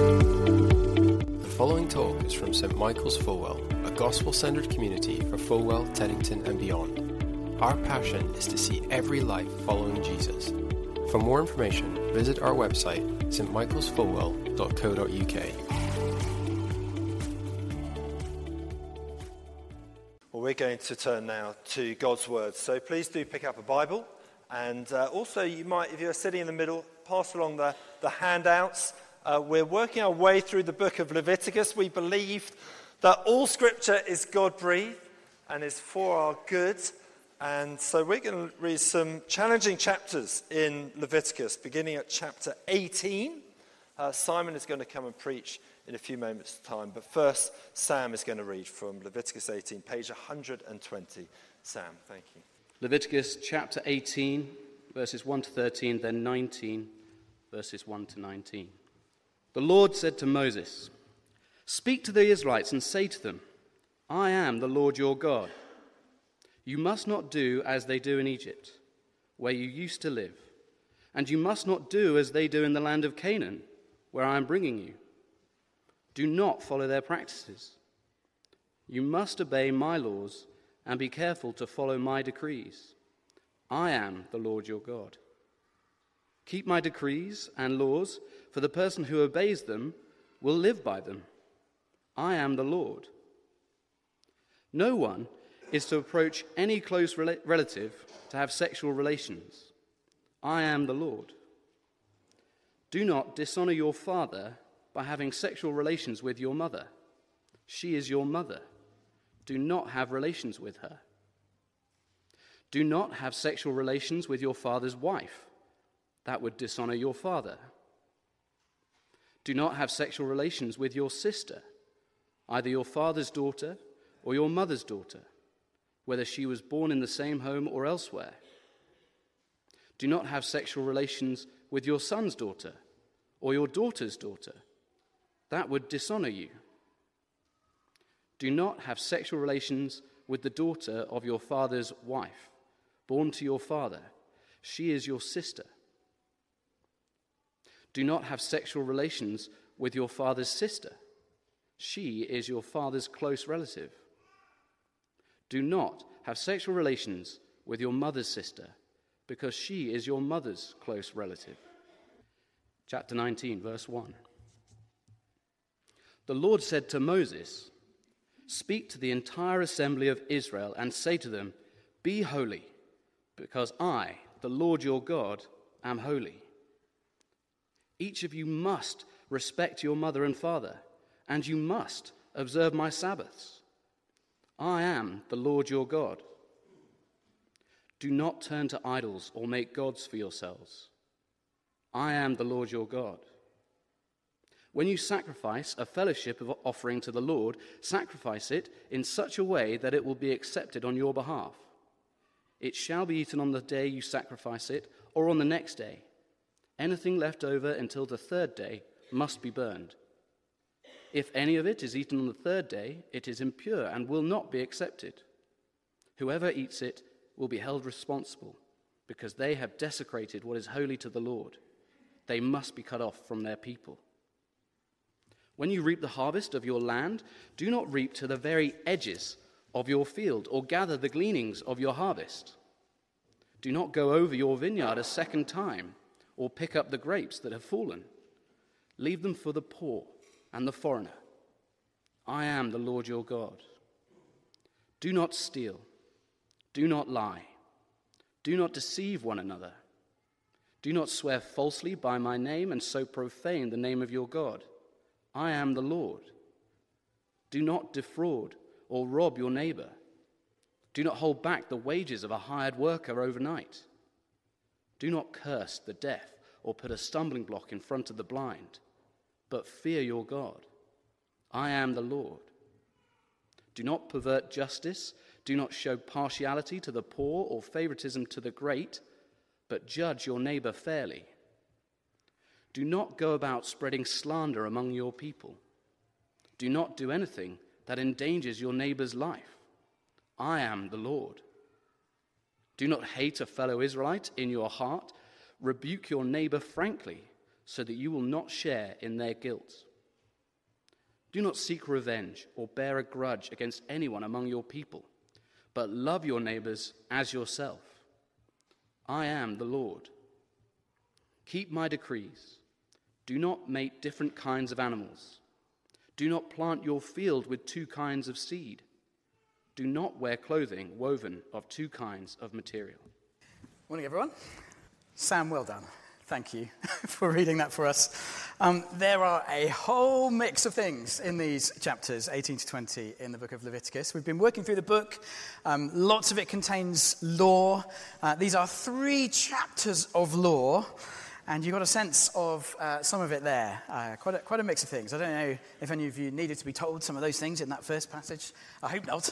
The following talk is from St Michael's Fulwell, a gospel-centered community for Fulwell, Teddington and beyond. Our passion is to see every life following Jesus. For more information, visit our website, stmichaelsfulwell.co.uk. Well, we're going to turn now to God's Word. So please do pick up a Bible. And also, you might, if you're sitting in the middle, pass along the handouts. We're working our way through the book of Leviticus. We believe that all Scripture is God-breathed and is for our good. And so we're going to read some challenging chapters in Leviticus, beginning at chapter 18. Simon is going to come and preach in a few moments' time. But first, Sam is going to read from Leviticus 18, page 120. Sam, thank you. Leviticus chapter 18, verses 1 to 13, then 19, verses 1 to 19. The Lord said to Moses, "Speak to the Israelites and say to them, I am the Lord your God. You must not do as they do in Egypt, where you used to live, and you must not do as they do in the land of Canaan, where I am bringing you. Do not follow their practices. You must obey my laws and be careful to follow my decrees. I am the Lord your God. Keep my decrees and laws, for the person who obeys them will live by them. I am the Lord. No one is to approach any close relative to have sexual relations. I am the Lord. Do not dishonor your father by having sexual relations with your mother. She is your mother. Do not have relations with her. Do not have sexual relations with your father's wife. That would dishonor your father. Do not have sexual relations with your sister, either your father's daughter or your mother's daughter, whether she was born in the same home or elsewhere. Do not have sexual relations with your son's daughter or your daughter's daughter. That would dishonor you. Do not have sexual relations with the daughter of your father's wife, born to your father. She is your sister. Do not have sexual relations with your father's sister. She is your father's close relative. Do not have sexual relations with your mother's sister, because she is your mother's close relative. Chapter 19, verse 1. The Lord said to Moses, "Speak to the entire assembly of Israel and say to them, be holy, because I, the Lord your God, am holy. Each of you must respect your mother and father, and you must observe my Sabbaths. I am the Lord your God. Do not turn to idols or make gods for yourselves. I am the Lord your God. When you sacrifice a fellowship offering to the Lord, sacrifice it in such a way that it will be accepted on your behalf. It shall be eaten on the day you sacrifice it, or on the next day. Anything left over until the third day must be burned. If any of it is eaten on the third day, it is impure and will not be accepted. Whoever eats it will be held responsible, because they have desecrated what is holy to the Lord. They must be cut off from their people. When you reap the harvest of your land, do not reap to the very edges of your field or gather the gleanings of your harvest. Do not go over your vineyard a second time or pick up the grapes that have fallen. Leave them for the poor and the foreigner. I am the Lord your God. Do not steal. Do not lie. Do not deceive one another. Do not swear falsely by my name and so profane the name of your God. I am the Lord. Do not defraud or rob your neighbor. Do not hold back the wages of a hired worker overnight. Do not curse the deaf or put a stumbling block in front of the blind, but fear your God. I am the Lord. Do not pervert justice. Do not show partiality to the poor or favoritism to the great, but judge your neighbor fairly. Do not go about spreading slander among your people. Do not do anything that endangers your neighbor's life. I am the Lord. Do not hate a fellow Israelite in your heart. Rebuke your neighbor frankly, so that you will not share in their guilt. Do not seek revenge or bear a grudge against anyone among your people, but love your neighbors as yourself. I am the Lord. Keep my decrees. Do not make different kinds of animals. Do not plant your field with two kinds of seed. Do not wear clothing woven of two kinds of material. Morning, everyone. Sam, well done. Thank you for reading that for us. There are a whole mix of things in these chapters, 18 to 20, in the book of Leviticus. We've been working through the book. Lots of it contains law. These are 3 chapters of law, and you got a sense of some of it there. Quite a mix of things. I don't know if any of you needed to be told some of those things in that first passage. I hope not.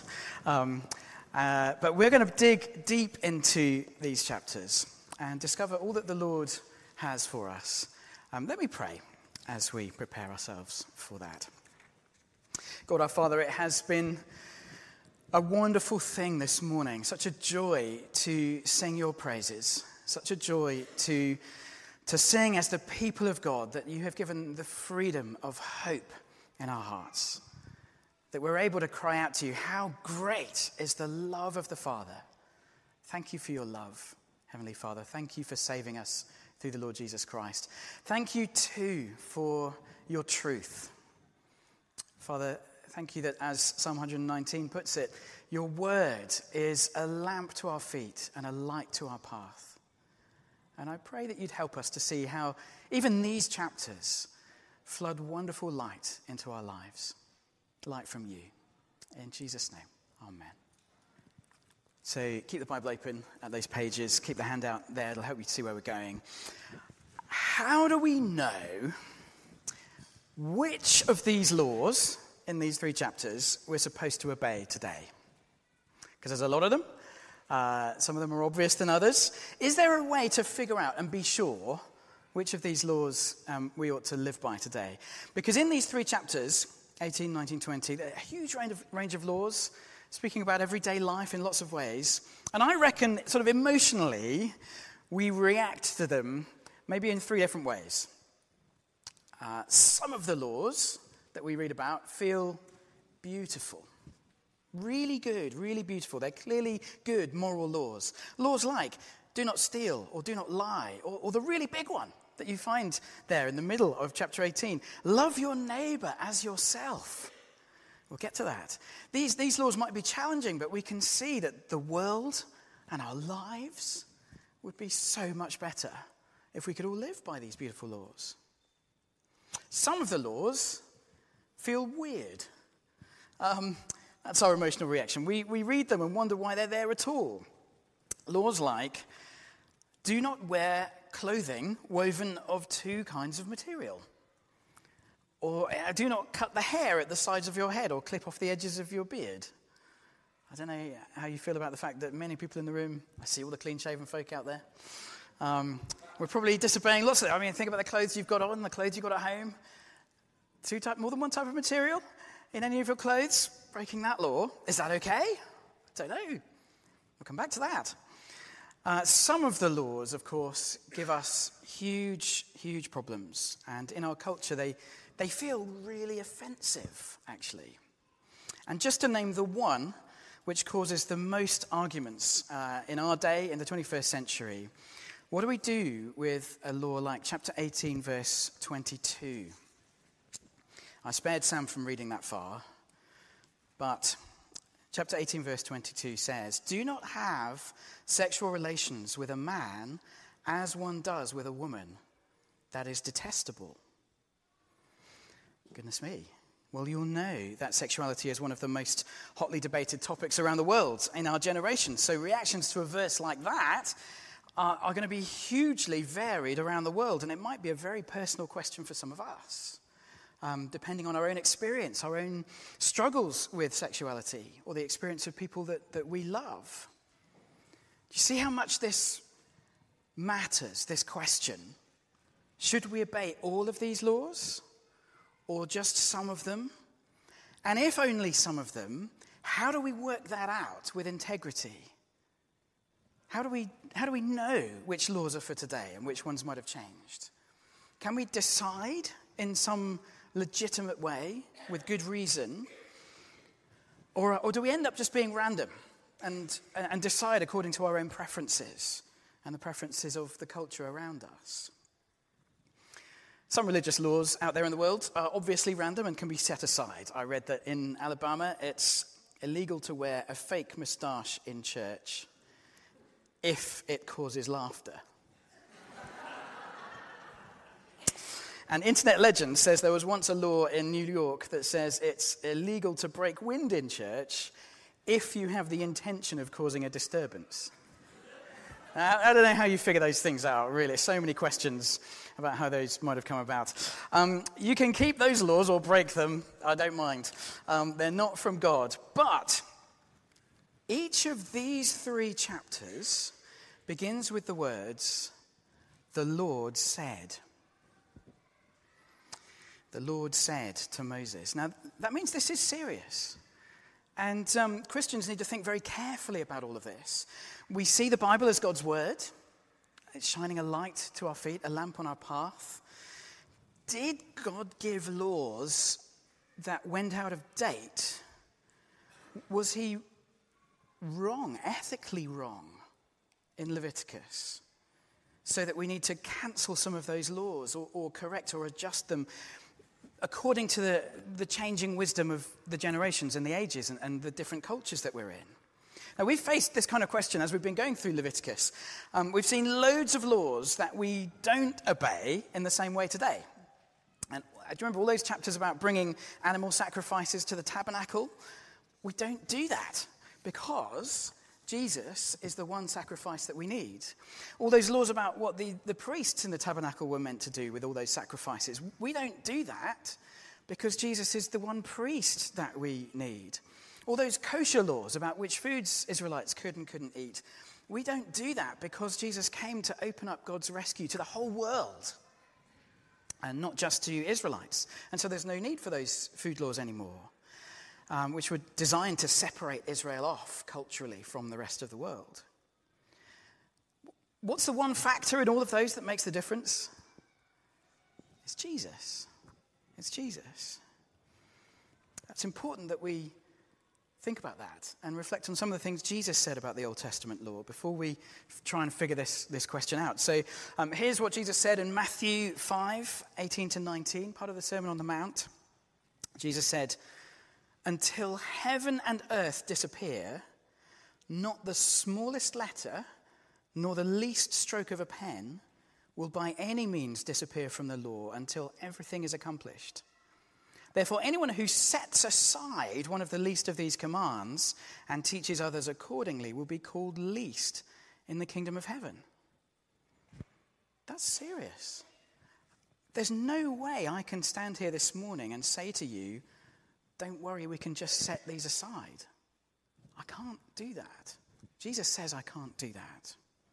But we're going to dig deep into these chapters and discover all that the Lord has for us. Let me pray as we prepare ourselves for that. God our Father, it has been a wonderful thing this morning, such a joy to sing your praises, such a joy to sing as the people of God, that you have given the freedom of hope in our hearts, that we're able to cry out to you, how great is the love of the Father. Thank you for your love, Heavenly Father. Thank you for saving us through the Lord Jesus Christ. Thank you too for your truth. Father, thank you that, as Psalm 119 puts it, your word is a lamp to our feet and a light to our path. And I pray that you'd help us to see how even these chapters flood wonderful light into our lives. Light from you. In Jesus' name, amen. So keep the Bible open at those pages. Keep the handout there. It'll help you to see where we're going. How do we know which of these laws in these 3 chapters we're supposed to obey today? Because there's a lot of them. Some of them are obvious than others. Is there a way to figure out and be sure which of these laws we ought to live by today? Because in these 3 chapters, 18, 19, 20, there are a huge range of laws, speaking about everyday life in lots of ways. And I reckon, sort of emotionally, we react to them maybe in 3 different ways. Some of the laws that we read about feel beautiful. Really good, really beautiful. They're clearly good moral laws. Laws like do not steal or do not lie, or the really big one that you find there in the middle of chapter 18. Love your neighbor as yourself. We'll get to that. These laws might be challenging, but we can see that the world and our lives would be so much better if we could all live by these beautiful laws. Some of the laws feel weird. That's our emotional reaction. We read them and wonder why they're there at all. Laws like, do not wear clothing woven of 2 kinds of material. Or do not cut the hair at the sides of your head or clip off the edges of your beard. I don't know how you feel about the fact that many people in the room, I see all the clean-shaven folk out there, we're probably disobeying lots of it. I mean, think about the clothes you've got on, the clothes you've got at home. More than one type of material in any of your clothes, breaking that law. Is that okay? I don't know. We'll come back to that. Some of the laws, of course, give us huge, huge problems. And in our culture, they feel really offensive, actually. And just to name the one which causes the most arguments in our day, in the 21st century, what do we do with a law like chapter 18, verse 22? I spared Sam from reading that far, but chapter 18, verse 22 says, do not have sexual relations with a man as one does with a woman. That is detestable. Goodness me. Well, you'll know that sexuality is one of the most hotly debated topics around the world in our generation. So reactions to a verse like that are going to be hugely varied around the world. And it might be a very personal question for some of us, depending on our own experience, our own struggles with sexuality, or the experience of people that we love. Do you see how much this matters, this question? Should we obey all of these laws? Or just some of them? And if only some of them, how do we work that out with integrity? How do we know which laws are for today and which ones might have changed? Can we decide in some legitimate way with good reason? Or do we end up just being random and decide according to our own preferences and the preferences of the culture around us? Some religious laws out there in the world are obviously random and can be set aside. I read that in Alabama it's illegal to wear a fake moustache in church if it causes laughter. And internet legend says there was once a law in New York that says it's illegal to break wind in church if you have the intention of causing a disturbance. I don't know how you figure those things out, really. So many questions about how those might have come about. You can keep those laws or break them. I don't mind. They're not from God. But each of these 3 chapters begins with the words, "The Lord said." The Lord said to Moses. Now, that means this is serious. And Christians need to think very carefully about all of this. We see the Bible as God's word. It's shining a light to our feet, a lamp on our path. Did God give laws that went out of date? Was he wrong, ethically wrong, in Leviticus? So that we need to cancel some of those laws or correct or adjust them according to the changing wisdom of the generations and the ages and the different cultures that we're in. Now, we've faced this kind of question as we've been going through Leviticus. We've seen loads of laws that we don't obey in the same way today. And do you remember all those chapters about bringing animal sacrifices to the tabernacle? We don't do that because Jesus is the one sacrifice that we need. All those laws about what the priests in the tabernacle were meant to do with all those sacrifices, we don't do that because Jesus is the one priest that we need. All those kosher laws about which foods Israelites could and couldn't eat, we don't do that because Jesus came to open up God's rescue to the whole world and not just to Israelites. And so there's no need for those food laws anymore. Which were designed to separate Israel off culturally from the rest of the world. What's the one factor in all of those that makes the difference? It's Jesus. It's Jesus. It's important that we think about that and reflect on some of the things Jesus said about the Old Testament law before we try and figure this question out. So here's what Jesus said in Matthew 5:18-19, part of the Sermon on the Mount. Jesus said, "Until heaven and earth disappear, not the smallest letter, nor the least stroke of a pen will by any means disappear from the law until everything is accomplished. Therefore, anyone who sets aside one of the least of these commands and teaches others accordingly will be called least in the kingdom of heaven." That's serious. There's no way I can stand here this morning and say to you, "Don't worry, we can just set these aside." I can't do that. Jesus says I can't do that.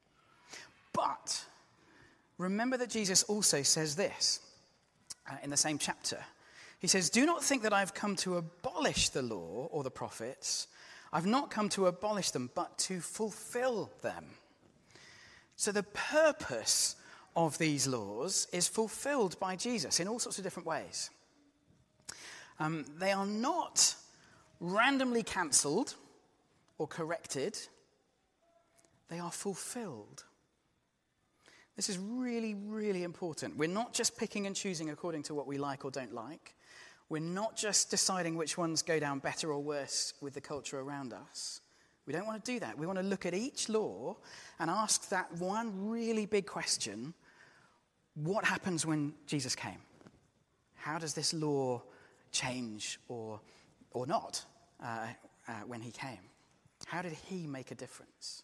But remember that Jesus also says this in the same chapter. He says, "Do not think that I've come to abolish the law or the prophets. I've not come to abolish them, but to fulfill them." So the purpose of these laws is fulfilled by Jesus in all sorts of different ways. They are not randomly cancelled or corrected. They are fulfilled. This is really, really important. We're not just picking and choosing according to what we like or don't like. We're not just deciding which ones go down better or worse with the culture around us. We don't want to do that. We want to look at each law and ask that one really big question: what happens when Jesus came? How does this law change or not when he came? How did he make a difference?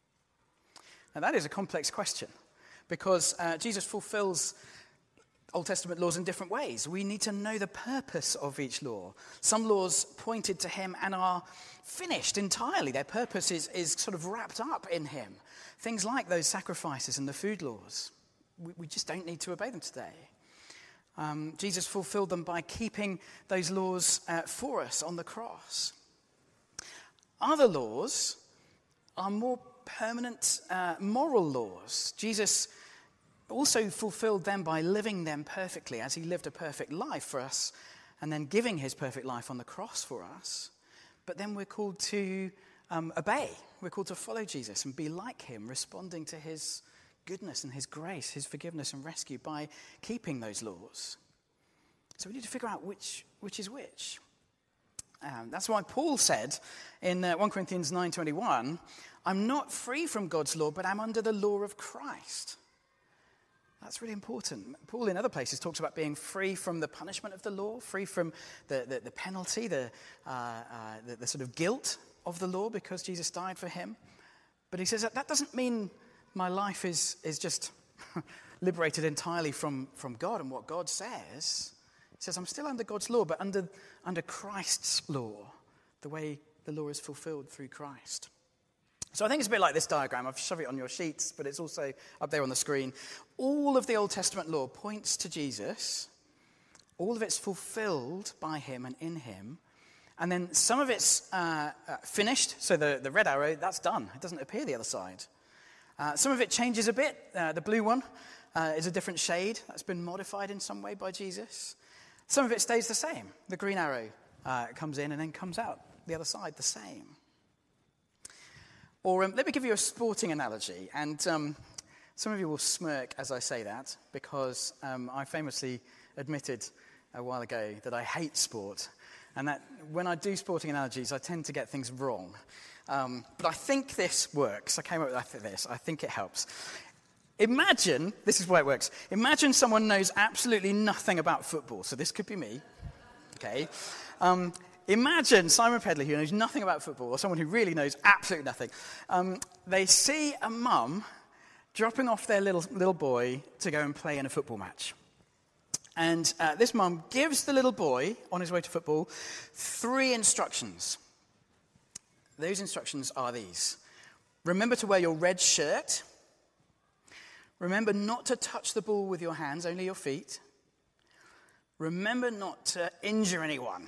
Now that is a complex question because Jesus fulfills Old Testament laws in different ways. We need to know the purpose of each law. Some laws pointed to him and are finished entirely. Their purpose is sort of wrapped up in him. Things like those sacrifices and the food laws. We just don't need to obey them today. Jesus fulfilled them by keeping those laws for us on the cross. Other laws are more permanent moral laws. Jesus also fulfilled them by living them perfectly as he lived a perfect life for us and then giving his perfect life on the cross for us. But then we're called to obey. We're called to follow Jesus and be like him, responding to his goodness and his grace, his forgiveness and rescue by keeping those laws. So we need to figure out which is which. That's why Paul said in 1 Corinthians 9:21, I'm not free from God's law, but I'm under the law of Christ. That's really important. Paul in other places talks about being free from the punishment of the law, free from the penalty, the sort of guilt of the law because Jesus died for him. But he says that doesn't mean my life is just liberated entirely from God and what God says. He says I'm still under God's law, but under Christ's law, the way the law is fulfilled through Christ. So I think it's a bit like this diagram. I've shoved it on your sheets, but it's also up there on the screen. All of the Old Testament law points to Jesus. All of it's fulfilled by him and in him. And then some of it's finished. So the red arrow, that's done. It doesn't appear the other side. Some of it changes a bit. The blue one is a different shade. That's been modified in some way by Jesus. Some of it stays the same. The green arrow comes in and then comes out the other side the same. Or let me give you a sporting analogy. And some of you will smirk as I say that because I famously admitted a while ago that I hate sport. And that when I do sporting analogies, I tend to get things wrong. But I think this works. I came up with this. I think it helps. Imagine, this is why it works. Imagine someone knows absolutely nothing about football. So this could be me. Okay. Imagine Simon Pedley, who knows nothing about football, or someone who really knows absolutely nothing. They see a mum dropping off their little boy to go and play in a football match. And this mum gives the little boy, on his way to football, 3 instructions. Those instructions are these. Remember to wear your red shirt. Remember not to touch the ball with your hands, only your feet. Remember not to injure anyone.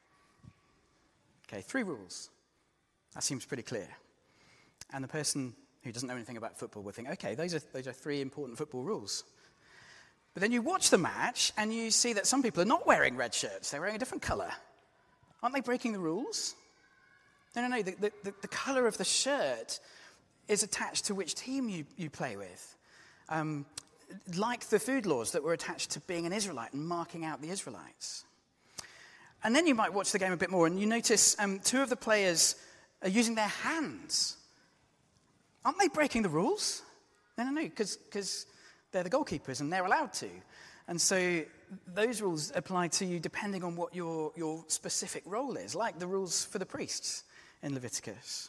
Okay, 3 rules. That seems pretty clear. And the person who doesn't know anything about football will think, okay, those are 3 important football rules. But then you watch the match and you see that some people are not wearing red shirts. They're wearing a different color. Aren't they breaking the rules? No. The color of the shirt is attached to which team you play with. Like the food laws that were attached to being an Israelite and marking out the Israelites. And then you might watch the game a bit more and you notice 2 of the players are using their hands. Aren't they breaking the rules? No, because they're the goalkeepers and they're allowed to. And so those rules apply to you depending on what your specific role is, like the rules for the priests in Leviticus.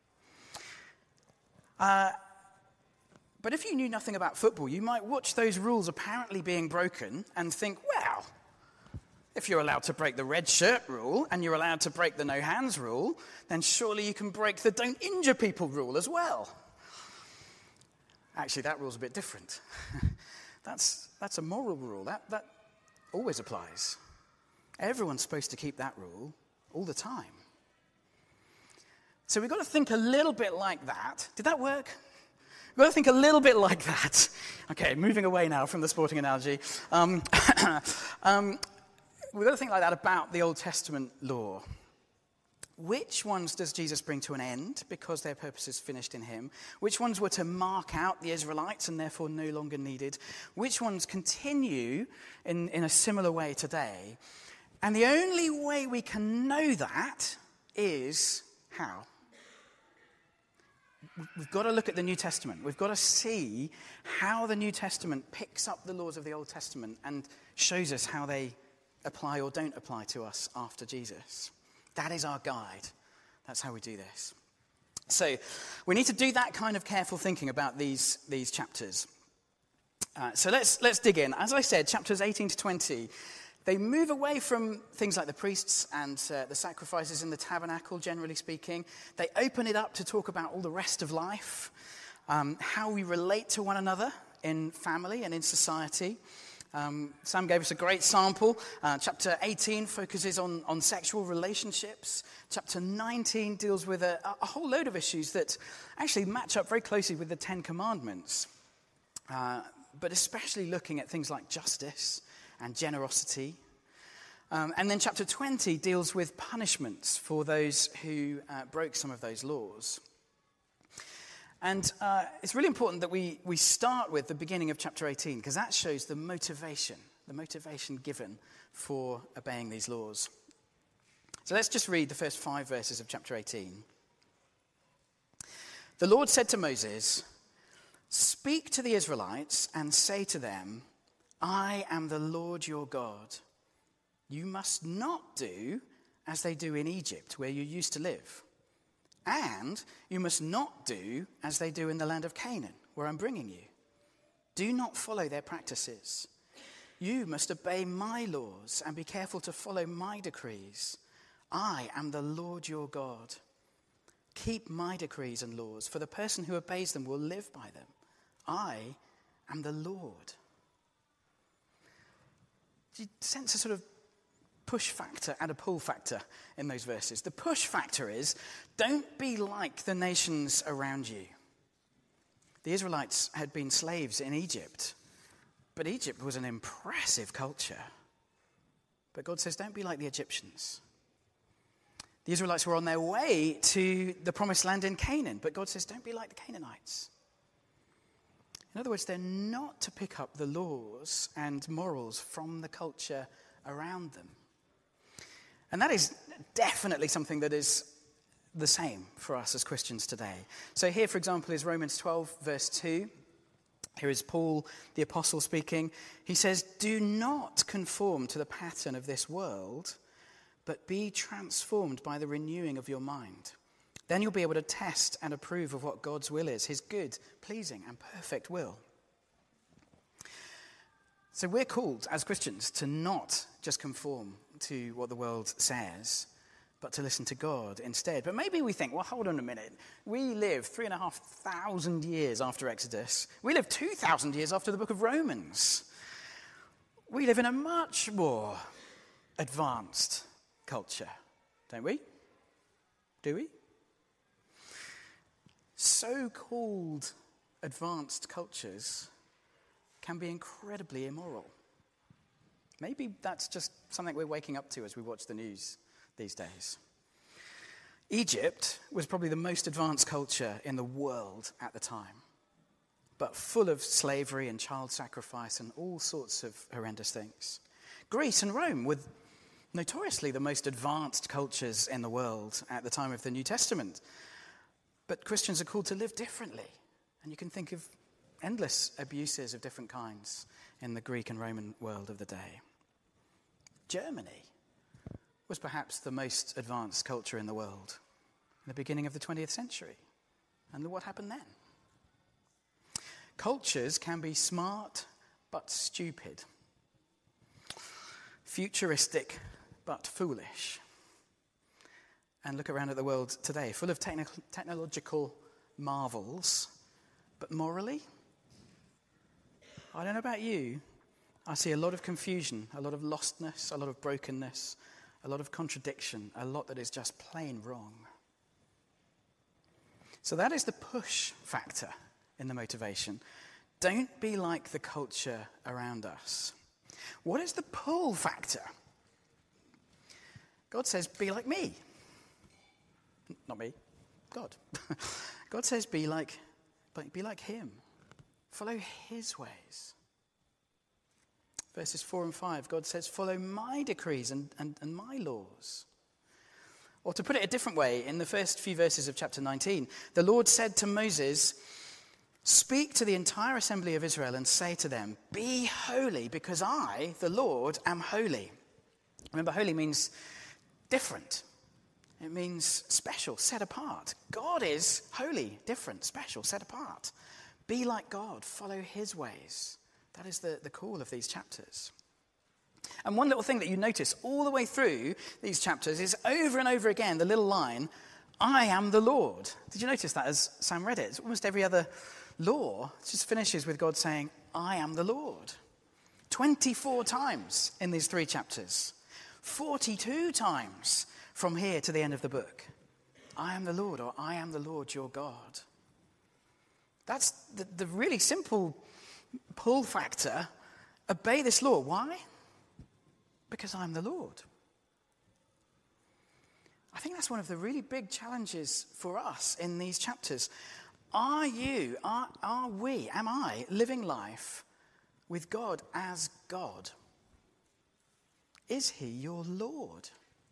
But if you knew nothing about football, you might watch those rules apparently being broken and think, well, if you're allowed to break the red shirt rule and you're allowed to break the no hands rule, then surely you can break the don't injure people rule as well. Actually, that rule's a bit different. That's a moral rule. That always applies. Everyone's supposed to keep that rule all the time. So we've got to think a little bit like that. Did that work? We've got to think a little bit like that. Okay, moving away now from the sporting analogy. We've got to think like that about the Old Testament law. Which ones does Jesus bring to an end because their purpose is finished in him? Which ones were to mark out the Israelites and therefore no longer needed? Which ones continue in a similar way today? And the only way we can know that is how? We've got to look at the New Testament. We've got to see how the New Testament picks up the laws of the Old Testament and shows us how they apply or don't apply to us after Jesus. That is our guide. That's how we do this. So we need to do that kind of careful thinking about these chapters. So let's dig in. As I said, chapters 18 to 20, they move away from things like the priests and the sacrifices in the tabernacle, generally speaking. They open it up to talk about all the rest of life, how we relate to one another in family and in society. Sam gave us a great sample. Chapter 18 focuses on sexual relationships. Chapter 19 deals with a whole load of issues that actually match up very closely with the 10 Commandments. but especially looking at things like justice and generosity. And then chapter 20 deals with punishments for those who broke some of those laws. And it's really important that we start with the beginning of chapter 18, because that shows the motivation given for obeying these laws. So let's just read the first 5 verses of chapter 18. The Lord said to Moses, "Speak to the Israelites and say to them, I am the Lord your God. You must not do as they do in Egypt, where you used to live. And you must not do as they do in the land of Canaan, where I'm bringing you. Do not follow their practices. You must obey my laws and be careful to follow my decrees. I am the Lord your God. Keep my decrees and laws, for the person who obeys them will live by them. I am the Lord." Do you sense a sort of push factor and a pull factor in those verses? The push factor is, don't be like the nations around you. The Israelites had been slaves in Egypt, but Egypt was an impressive culture. But God says, don't be like the Egyptians. The Israelites were on their way to the promised land in Canaan, but God says, don't be like the Canaanites. In other words, they're not to pick up the laws and morals from the culture around them. And that is definitely something that is the same for us as Christians today. So here, for example, is Romans 12, verse 2. Here is Paul, the apostle, speaking. He says, "Do not conform to the pattern of this world, but be transformed by the renewing of your mind. Then you'll be able to test and approve of what God's will is, his good, pleasing, and perfect will." So we're called as Christians to not just conform to what the world says, but to listen to God instead. But maybe we think, well, hold on a minute. We live 3,500 years after Exodus. We live 2,000 years after the book of Romans. We live in a much more advanced culture, don't we? Do we? So-called advanced cultures can be incredibly immoral. Maybe that's just something we're waking up to as we watch the news these days. Egypt was probably the most advanced culture in the world at the time, but full of slavery and child sacrifice and all sorts of horrendous things. Greece and Rome were notoriously the most advanced cultures in the world at the time of the New Testament. But Christians are called to live differently. And you can think of endless abuses of different kinds in the Greek and Roman world of the day. Germany was perhaps the most advanced culture in the world in the beginning of the 20th century. And look what happened then. Cultures can be smart but stupid, futuristic but foolish. And look around at the world today, full of technological marvels, but morally, I don't know about you, I see a lot of confusion, a lot of lostness, a lot of brokenness, a lot of contradiction, a lot that is just plain wrong. So that is the push factor in the motivation. Don't be like the culture around us. What is the pull factor? God says, be like me. Not me, God. God says, be like him. Follow his ways. Verses 4 and 5, God says, follow my decrees and my laws. Or to put it a different way, in the first few verses of chapter 19, the Lord said to Moses, "Speak to the entire assembly of Israel and say to them, be holy, because I, the Lord, am holy." Remember, holy means different. It means special, set apart. God is holy, different, special, set apart. Be like God, follow his ways. That is the call of these chapters. And one little thing that you notice all the way through these chapters is over and over again the little line, "I am the Lord." Did you notice that as Sam read it? It's almost every other law just finishes with God saying, "I am the Lord." 24 times in these 3 chapters. 42 times from here to the end of the book. I am the Lord, or I am the Lord your God. That's the really simple pull factor, obey this law. Why? Because I'm the Lord. I think that's one of the really big challenges for us in these chapters. Am I living life with God as God? Is he your Lord?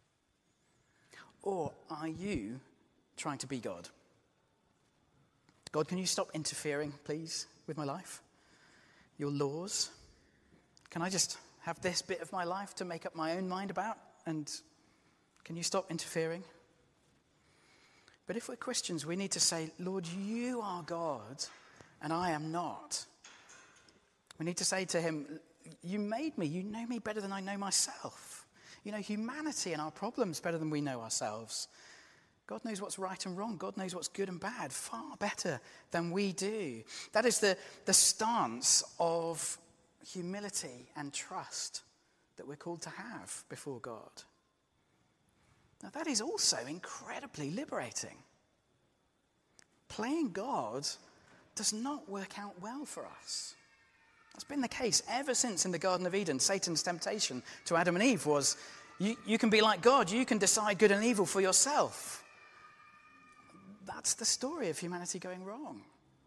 Or are you trying to be God? God, can you stop interfering, please, with my life? Your laws? Can I just have this bit of my life to make up my own mind about? And can you stop interfering? But if we're Christians, we need to say, Lord, you are God, and I am not. We need to say to him, you made me. You know me better than I know myself. You know humanity and our problems better than we know ourselves. God knows what's right and wrong. God knows what's good and bad far better than we do. That is the stance of humility and trust that we're called to have before God. Now, that is also incredibly liberating. Playing God does not work out well for us. That's been the case ever since in the Garden of Eden. Satan's temptation to Adam and Eve was, you can be like God. You can decide good and evil for yourself. That's the story of humanity going wrong.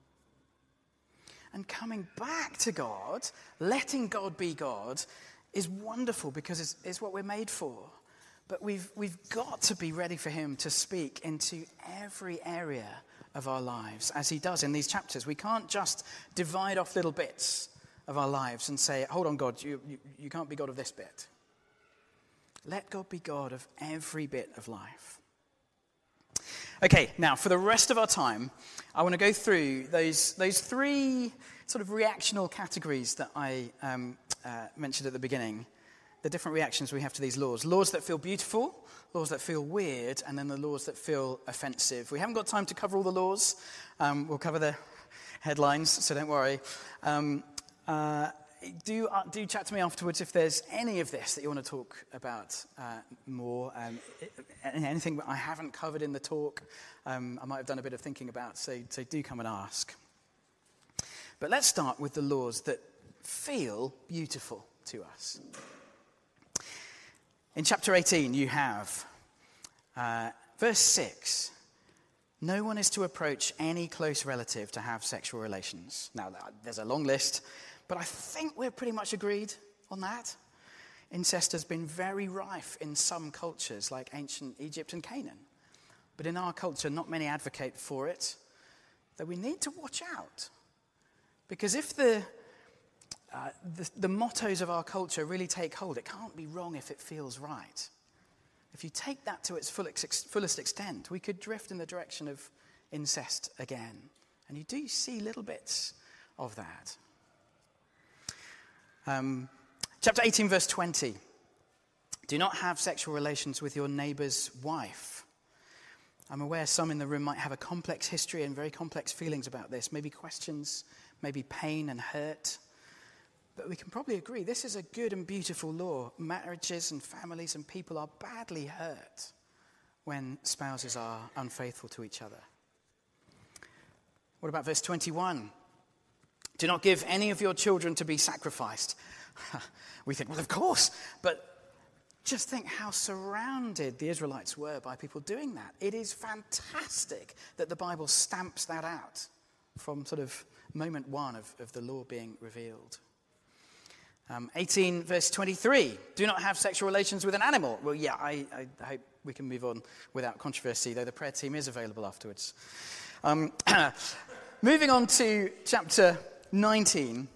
And coming back to God, letting God be God, is wonderful because it's what we're made for. But we've got to be ready for him to speak into every area of our lives, as he does in these chapters. We can't just divide off little bits of our lives and say, hold on, God, you can't be God of this bit. Let God be God of every bit of life. Okay, now for the rest of our time, I want to go through those three sort of reactional categories that I mentioned at the beginning. The different reactions we have to these laws. Laws that feel beautiful, laws that feel weird, and then the laws that feel offensive. We haven't got time to cover all the laws. We'll cover the headlines, so don't worry. Do chat to me afterwards if there's any of this that you want to talk about more. Anything I haven't covered in the talk, I might have done a bit of thinking about, so do come and ask. But let's start with the laws that feel beautiful to us. In chapter 18, you have verse 6. No one is to approach any close relative to have sexual relations. Now, there's a long list, but I think we're pretty much agreed on that. Incest has been very rife in some cultures, like ancient Egypt and Canaan. But in our culture, not many advocate for it. Though we need to watch out. Because if the mottos of our culture really take hold, it can't be wrong if it feels right. If you take that to its fullest extent, we could drift in the direction of incest again. And you do see little bits of that. Chapter 18, verse 20. Do not have sexual relations with your neighbor's wife. I'm aware some in the room might have a complex history and very complex feelings about this. Maybe questions, maybe pain and hurt. But we can probably agree this is a good and beautiful law. Marriages and families and people are badly hurt when spouses are unfaithful to each other. What about verse 21? Do not give any of your children to be sacrificed. We think, well, of course. But just think how surrounded the Israelites were by people doing that. It is fantastic that the Bible stamps that out from sort of moment one of the law being revealed. 18 verse 23, do not have sexual relations with an animal. Well, yeah, I hope we can move on without controversy, though the prayer team is available afterwards. Moving on to chapter 19,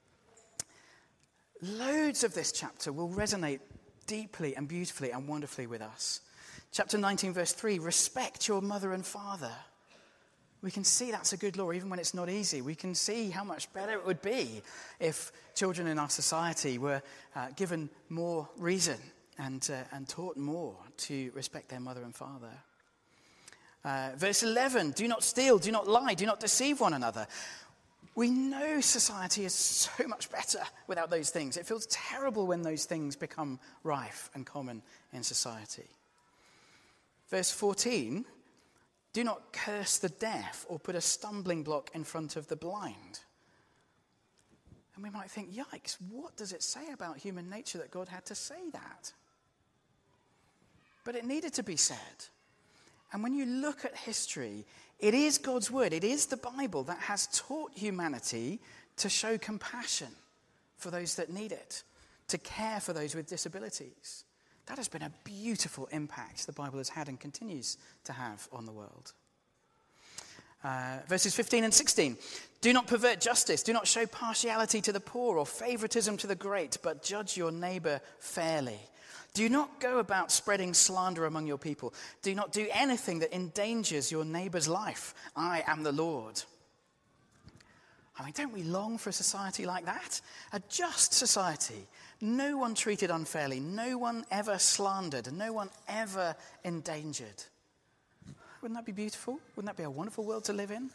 loads of this chapter will resonate deeply and beautifully and wonderfully with us. Chapter 19 verse 3, respect your mother and father. We can see that's a good law, even when it's not easy. We can see how much better it would be if children in our society were given more reason and taught more to respect their mother and father. Verse 11, do not steal, do not lie, do not deceive one another. We know society is so much better without those things. It feels terrible when those things become rife and common in society. Verse 14, do not curse the deaf or put a stumbling block in front of the blind. And we might think, yikes, what does it say about human nature that God had to say that? But it needed to be said. And when you look at history, it is God's word, it is the Bible that has taught humanity to show compassion for those that need it, to care for those with disabilities. That has been a beautiful impact the Bible has had and continues to have on the world. Verses 15 and 16. Do not pervert justice. Do not show partiality to the poor or favoritism to the great, but judge your neighbor fairly. Do not go about spreading slander among your people. Do not do anything that endangers your neighbor's life. I am the Lord. I mean, don't we long for a society like that? A just society. No one treated unfairly. No one ever slandered. No one ever endangered. Wouldn't that be beautiful? Wouldn't that be a wonderful world to live in?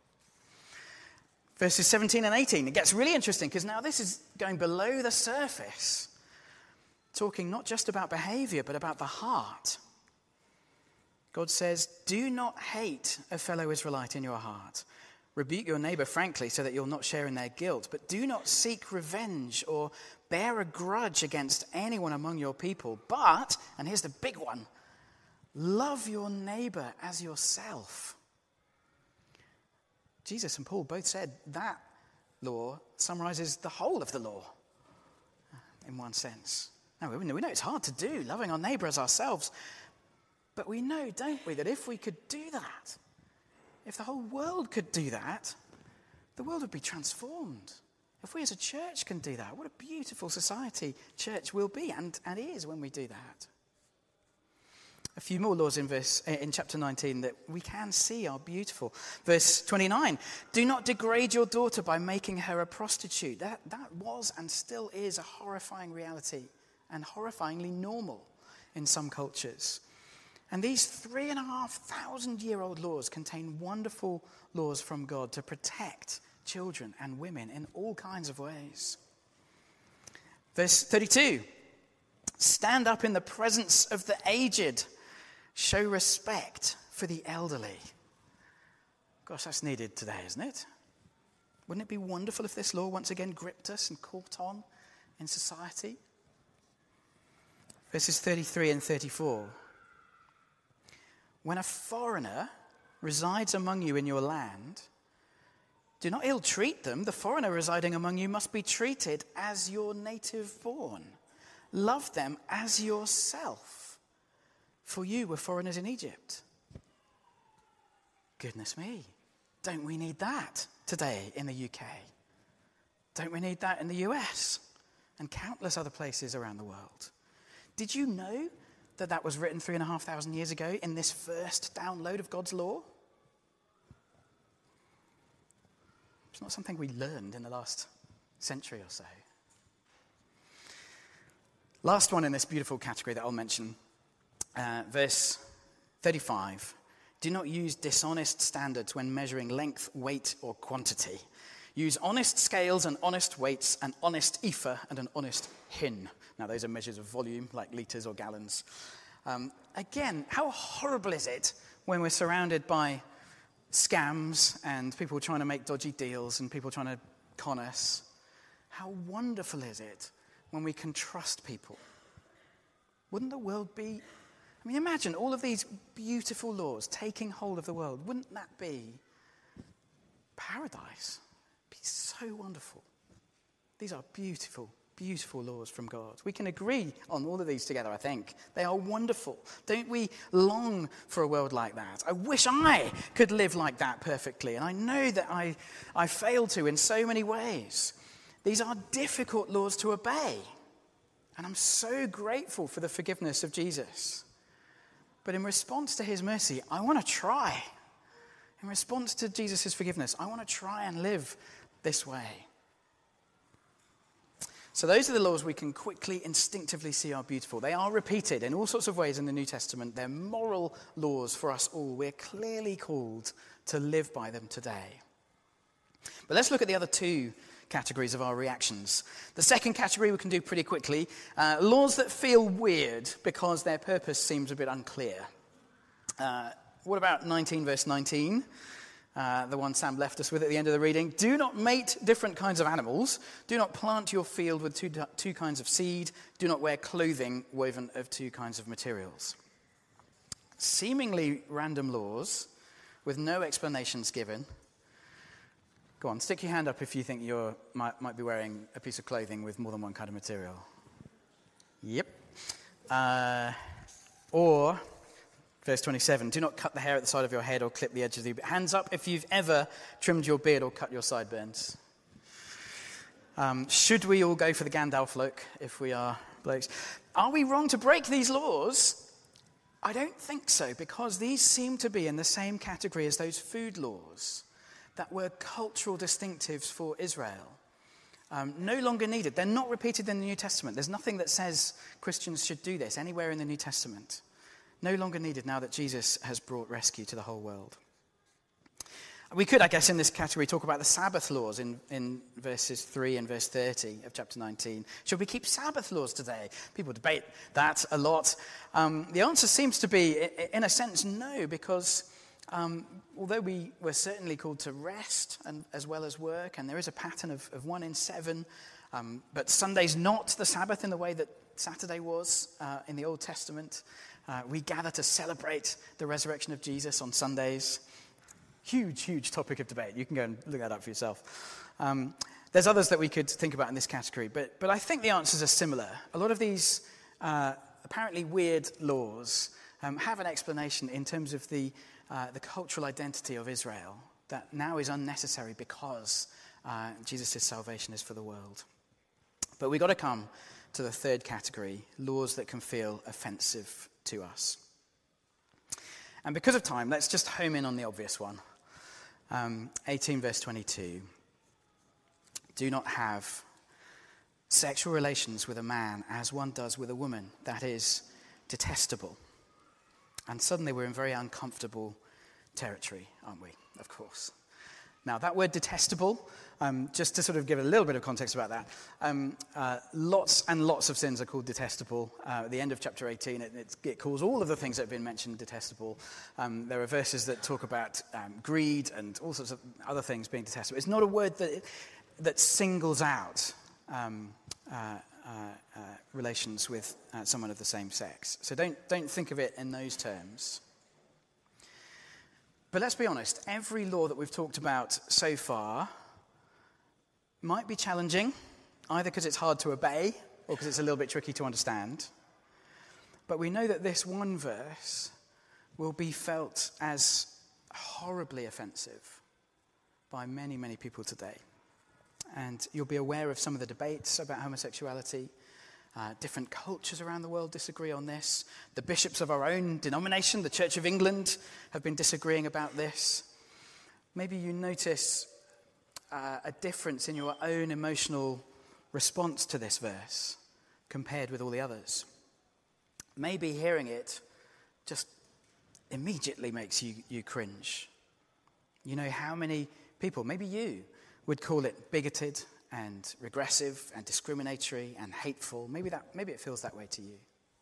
Verses 17 and 18. It gets really interesting because now this is going below the surface. Talking not just about behavior, but about the heart. God says, do not hate a fellow Israelite in your heart. Rebuke your neighbor frankly so that you'll not share in their guilt. But do not seek revenge or bear a grudge against anyone among your people. But, and here's the big one, love your neighbor as yourself. Jesus and Paul both said that law summarizes the whole of the law in one sense. Now, we know it's hard to do, loving our neighbor as ourselves. But we know, don't we, that if we could do that, if the whole world could do that, the world would be transformed. If we as a church can do that, what a beautiful society church will be and is when we do that. A few more laws in chapter 19 that we can see are beautiful. Verse 29, do not degrade your daughter by making her a prostitute. That was and still is a horrifying reality and horrifyingly normal in some cultures. And these 3,500-year-old laws contain wonderful laws from God to protect children and women in all kinds of ways. Verse 32, stand up in the presence of the aged. Show respect for the elderly. Gosh, that's needed today, isn't it? Wouldn't it be wonderful if this law once again gripped us and caught on in society? Verses 33 and 34. When a foreigner resides among you in your land, do not ill-treat them. The foreigner residing among you must be treated as your native born. Love them as yourself. For you were foreigners in Egypt. Goodness me, don't we need that today in the UK? Don't we need that in the US and countless other places around the world? Did you know that was written 3,500 years ago in this first download of God's law? It's not something we learned in the last century or so. Last one in this beautiful category that I'll mention. Verse 35, do not use dishonest standards when measuring length, weight, or quantity. Use honest scales and honest weights, an honest ephah and an honest hin. Now, those are measures of volume, like litres or gallons. Again, how horrible is it when we're surrounded by scams and people trying to make dodgy deals and people trying to con us? How wonderful is it when we can trust people? Wouldn't the world be... I mean, imagine all of these beautiful laws taking hold of the world. Wouldn't that be paradise? It'd be so wonderful. These are beautiful, beautiful laws from God. We can agree on all of these together, I think. They are wonderful. Don't we long for a world like that? I wish I could live like that perfectly, and I know that I fail to in so many ways. These are difficult laws to obey, and I'm so grateful for the forgiveness of Jesus. But in response to his mercy, I want to try. In response to Jesus' forgiveness, I want to try and live this way. So those are the laws we can quickly, instinctively see are beautiful. They are repeated in all sorts of ways in the New Testament. They're moral laws for us all. We're clearly called to live by them today. But let's look at the other two categories of our reactions. The second category we can do pretty quickly. Laws that feel weird because their purpose seems a bit unclear. What about 19 verse 19? the one Sam left us with at the end of the reading. Do not mate different kinds of animals. Do not plant your field with two kinds of seed. Do not wear clothing woven of two kinds of materials. Seemingly random laws with no explanations given. Go on, stick your hand up if you think you might be wearing a piece of clothing with more than one kind of material. Yep. Or, verse 27, do not cut the hair at the side of your head or clip the edge of the beard. Hands up if you've ever trimmed your beard or cut your sideburns. Should we all go for the Gandalf look if we are blokes? Are we wrong to break these laws? I don't think so, because these seem to be in the same category as those food laws that were cultural distinctives for Israel. No longer needed. They're not repeated in the New Testament. There's nothing that says Christians should do this anywhere in the New Testament. No longer needed now that Jesus has brought rescue to the whole world. We could, I guess, in this category talk about the Sabbath laws in verses 3 and verse 30 of chapter 19. Should we keep Sabbath laws today? People debate that a lot. The answer seems to be, in a sense, no, because although we were certainly called to rest and as well as work, and there is a pattern of 1 in 7, but Sunday's not the Sabbath in the way that Saturday was in the Old Testament. We gather to celebrate the resurrection of Jesus on Sundays. Huge, huge topic of debate. You can go and look that up for yourself. There's others that we could think about in this category, but I think the answers are similar. A lot of these apparently weird laws have an explanation in terms of the cultural identity of Israel that now is unnecessary because Jesus' salvation is for the world. But we've got to come to the third category, laws that can feel offensive to us. And because of time, let's just home in on the obvious one. 18 verse 22. Do not have sexual relations with a man as one does with a woman. That is detestable. And suddenly we're in very uncomfortable territory, aren't we? Of course. Now, that word detestable, just to sort of give a little bit of context about that, lots and lots of sins are called detestable. At the end of chapter 18, it calls all of the things that have been mentioned detestable. There are verses that talk about greed and all sorts of other things being detestable. It's not a word that singles out relations with someone of the same sex. So don't think of it in those terms. But let's be honest, every law that we've talked about so far might be challenging, either because it's hard to obey or because it's a little bit tricky to understand. But we know that this one verse will be felt as horribly offensive by many, many people today. And you'll be aware of some of the debates about homosexuality. Different cultures around the world disagree on this. The bishops of our own denomination, the Church of England, have been disagreeing about this. Maybe you notice a difference in your own emotional response to this verse compared with all the others. Maybe hearing it just immediately makes you cringe. You know how many people, maybe you, would call it bigoted and regressive and discriminatory and hateful. Maybe it feels that way to you.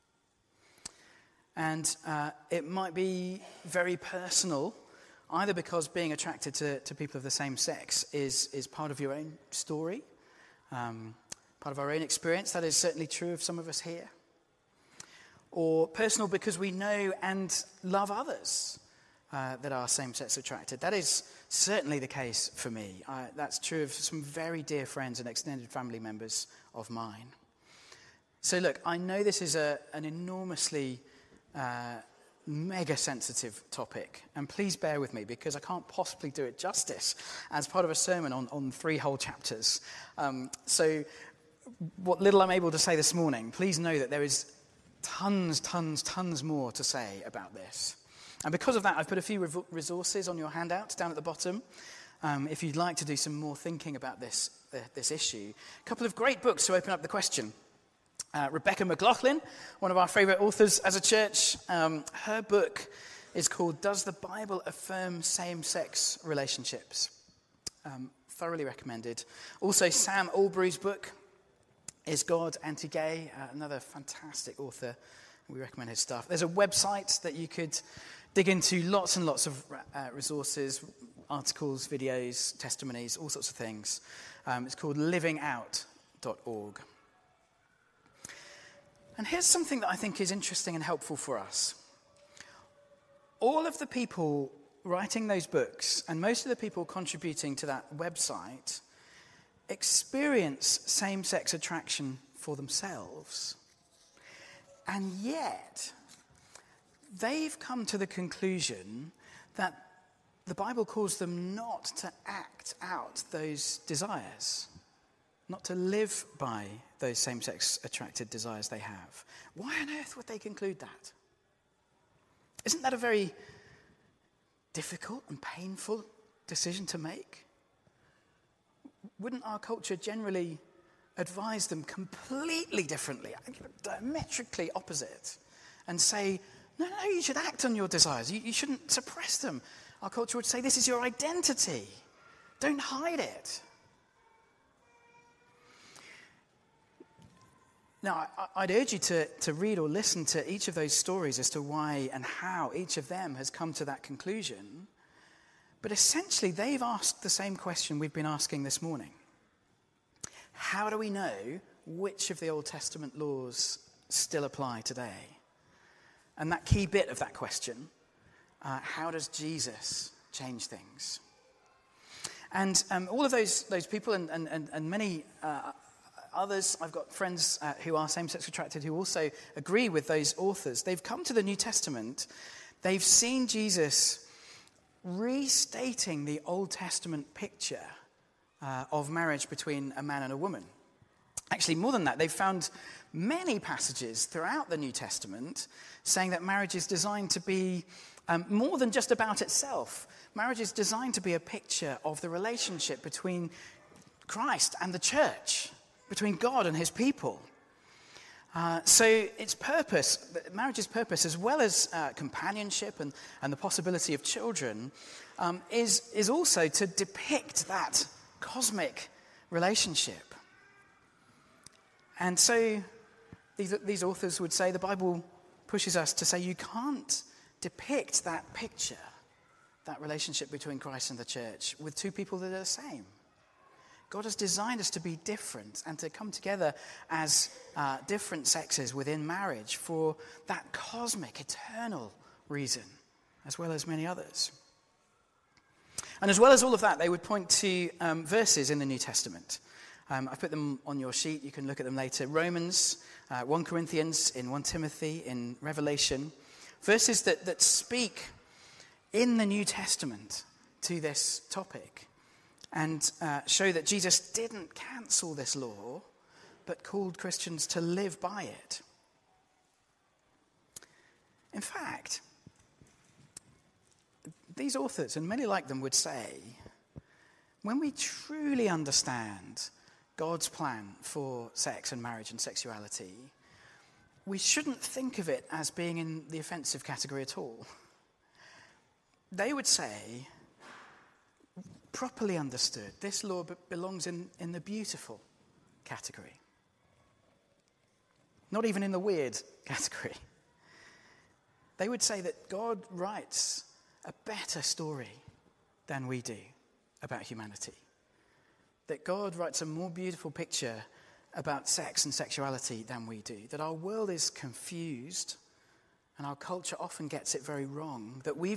And it might be very personal, either because being attracted to people of the same sex is part of your own story, part of our own experience. That is certainly true of some of us here. Or personal because we know and love others that are same-sex attracted. That is certainly the case for me. That's true of some very dear friends and extended family members of mine. So look, I know this is an enormously mega sensitive topic, and please bear with me because I can't possibly do it justice as part of a sermon on 3 whole chapters. So what little I'm able to say this morning, please know that there is tons more to say about this. And because of that, I've put a few resources on your handouts down at the bottom. If you'd like to do some more thinking about this issue. A couple of great books to open up the question. Rebecca McLaughlin, one of our favourite authors as a church, her book is called Does the Bible Affirm Same-Sex Relationships? Thoroughly recommended. Also, Sam Albury's book is God Anti-Gay, another fantastic author. We recommend his stuff. There's a website that you could dig into lots and lots of resources, articles, videos, testimonies, all sorts of things. It's called livingout.org. And here's something that I think is interesting and helpful for us. All of the people writing those books and most of the people contributing to that website experience same-sex attraction for themselves. And yet, they've come to the conclusion that the Bible calls them not to act out those desires, not to live by those same-sex attracted desires they have. Why on earth would they conclude that? Isn't that a very difficult and painful decision to make? Wouldn't our culture generally advise them completely differently, diametrically opposite, and say, no, you should act on your desires. You shouldn't suppress them. Our culture would say, this is your identity. Don't hide it. Now, I'd urge you to read or listen to each of those stories as to why and how each of them has come to that conclusion. But essentially, they've asked the same question we've been asking this morning. How do we know which of the Old Testament laws still apply today? And that key bit of that question, how does Jesus change things? And all of those people and many others, I've got friends who are same-sex attracted who also agree with those authors. They've come to the New Testament. They've seen Jesus restating the Old Testament picture of marriage between a man and a woman. Actually, more than that, they've found many passages throughout the New Testament saying that marriage is designed to be more than just about itself. Marriage is designed to be a picture of the relationship between Christ and the church, between God and his people. So its purpose, marriage's purpose, as well as companionship and the possibility of children, is also to depict that cosmic relationship. And so these authors would say the Bible pushes us to say you can't depict that picture, that relationship between Christ and the church, with two people that are the same. God has designed us to be different and to come together as different sexes within marriage for that cosmic, eternal reason, as well as many others. And as well as all of that, they would point to verses in the New Testament. I've put them on your sheet. You can look at them later. Romans, 1 Corinthians, in 1 Timothy, in Revelation. Verses that speak in the New Testament to this topic and show that Jesus didn't cancel this law, but called Christians to live by it. In fact, these authors, and many like them, would say, when we truly understand God's plan for sex and marriage and sexuality, we shouldn't think of it as being in the offensive category at all. They would say, properly understood, this law belongs in the beautiful category. Not even in the weird category. They would say that God writes a better story than we do about humanity. That God writes a more beautiful picture about sex and sexuality than we do. That our world is confused and our culture often gets it very wrong. That we've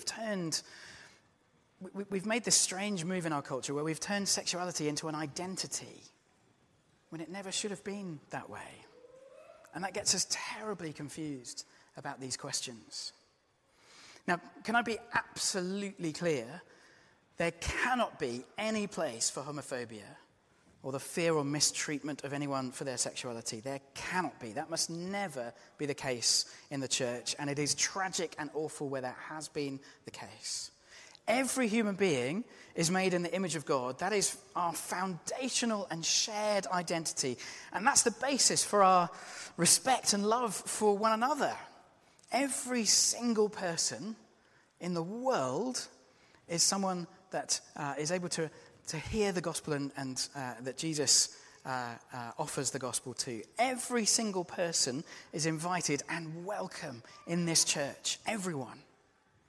made this strange move in our culture where we've turned sexuality into an identity when it never should have been that way. And that gets us terribly confused about these questions. Now, can I be absolutely clear? There cannot be any place for homophobia or the fear or mistreatment of anyone for their sexuality. There cannot be. That must never be the case in the church, and it is tragic and awful where that has been the case. Every human being is made in the image of God. That is our foundational and shared identity, and that's the basis for our respect and love for one another. Every single person in the world is someone that is able to hear the gospel and that Jesus offers the gospel to. Every single person is invited and welcome in this church. Everyone.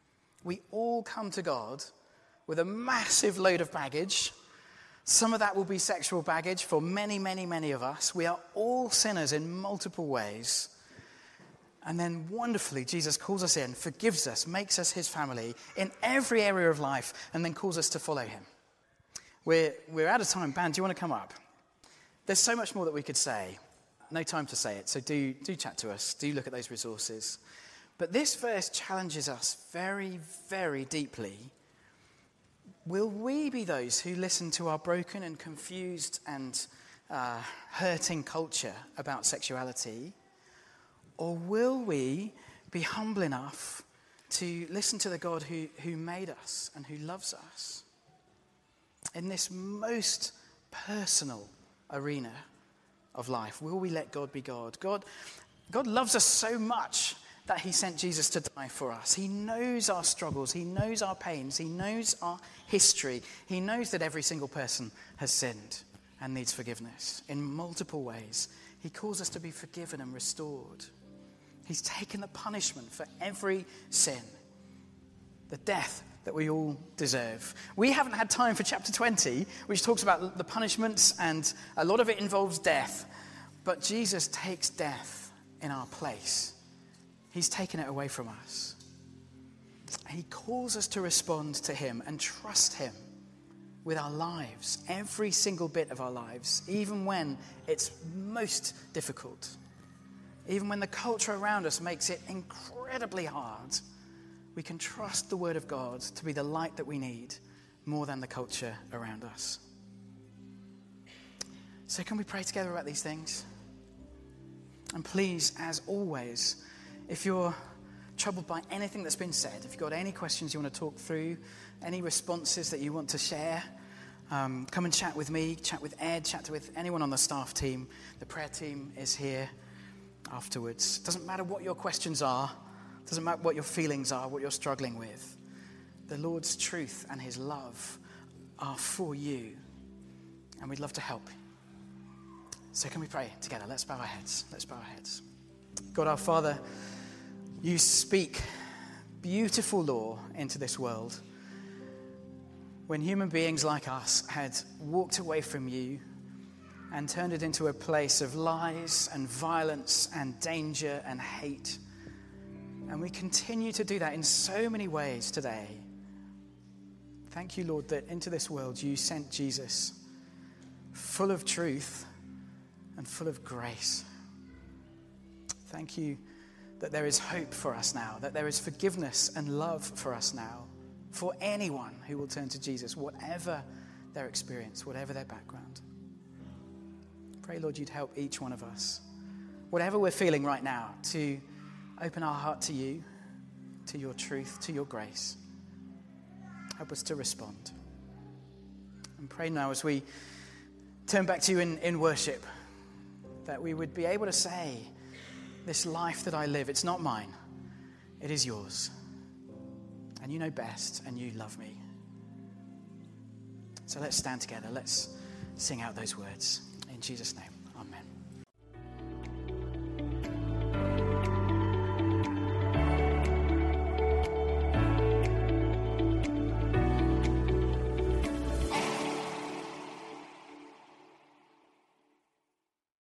We all come to God with a massive load of baggage. Some of that will be sexual baggage for many, many, many of us. We are all sinners in multiple ways. And then wonderfully, Jesus calls us in, forgives us, makes us his family in every area of life, and then calls us to follow him. We're out of time. Band, do you want to come up? There's so much more that we could say. No time to say it, so do chat to us. Do look at those resources. But this verse challenges us very, very deeply. Will we be those who listen to our broken and confused and hurting culture about sexuality? Or will we be humble enough to listen to the God who made us and who loves us? In this most personal arena of life, will we let God be God? God loves us so much that he sent Jesus to die for us. He knows our struggles. He knows our pains. He knows our history. He knows that every single person has sinned and needs forgiveness in multiple ways. He calls us to be forgiven and restored. He's taken the punishment for every sin, the death that we all deserve. We haven't had time for chapter 20, which talks about the punishments, and a lot of it involves death. But Jesus takes death in our place. He's taken it away from us. He calls us to respond to him and trust him with our lives, every single bit of our lives, even when it's most difficult, even when the culture around us makes it incredibly hard. We can trust the word of God to be the light that we need more than the culture around us. So can we pray together about these things? And please, as always, if you're troubled by anything that's been said, if you've got any questions you want to talk through, any responses that you want to share, come and chat with me, chat with Ed, chat with anyone on the staff team. The prayer team is here afterwards. Doesn't matter what your questions are, doesn't matter what your feelings are, what you're struggling with. The Lord's truth and his love are for you, and we'd love to help. So can we pray together? Let's bow our heads. Let's bow our heads. God our Father, you speak beautiful law into this world. When human beings like us had walked away from you and turned it into a place of lies and violence and danger and hate. And we continue to do that in so many ways today. Thank you, Lord, that into this world you sent Jesus, full of truth and full of grace. Thank you that there is hope for us now, that there is forgiveness and love for us now, for anyone who will turn to Jesus, whatever their experience, whatever their background. Pray, Lord, you'd help each one of us, whatever we're feeling right now, to open our heart to you, to your truth, to your grace. Help us to respond. And pray now as we turn back to you in worship, that we would be able to say, this life that I live, it's not mine, it is yours. And you know best, and you love me. So let's stand together. Let's sing out those words. In Jesus' name.